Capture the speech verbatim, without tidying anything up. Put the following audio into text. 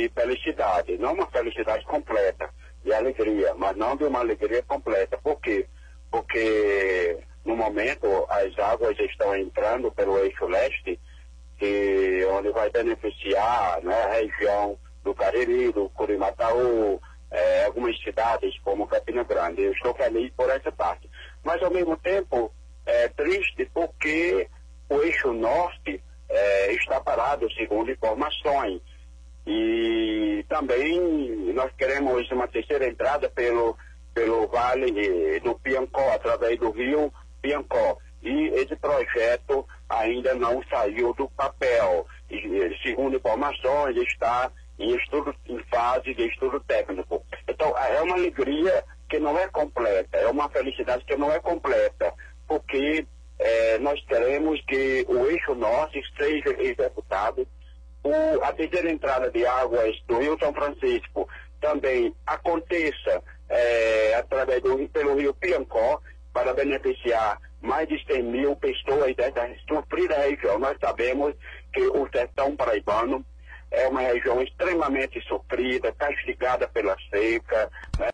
de felicidade, não uma felicidade completa, de alegria, mas não de uma alegria completa. Por quê? Porque no momento as águas estão entrando pelo eixo leste, que, onde vai beneficiar, né, a região do Cariri, do Curimataú, é, algumas cidades como Campina Grande. Eu estou feliz por essa parte. Mas ao mesmo tempo é triste porque o eixo norte é, está parado, segundo informações. E também nós queremos uma terceira entrada pelo, pelo Vale do Piancó, através do rio Piancó. E esse projeto ainda não saiu do papel. E, segundo informações, está em estudo, em fase de estudo técnico. Então, é uma alegria que não é completa, é uma felicidade que não é completa, porque é, nós queremos que o eixo norte seja executado. O, a terceira entrada de águas do Rio São Francisco também aconteça é, através do, pelo rio Piancó, para beneficiar mais de cem mil pessoas dessa sofrida região. Nós sabemos que o sertão paraibano é uma região extremamente sofrida, castigada pela seca, né?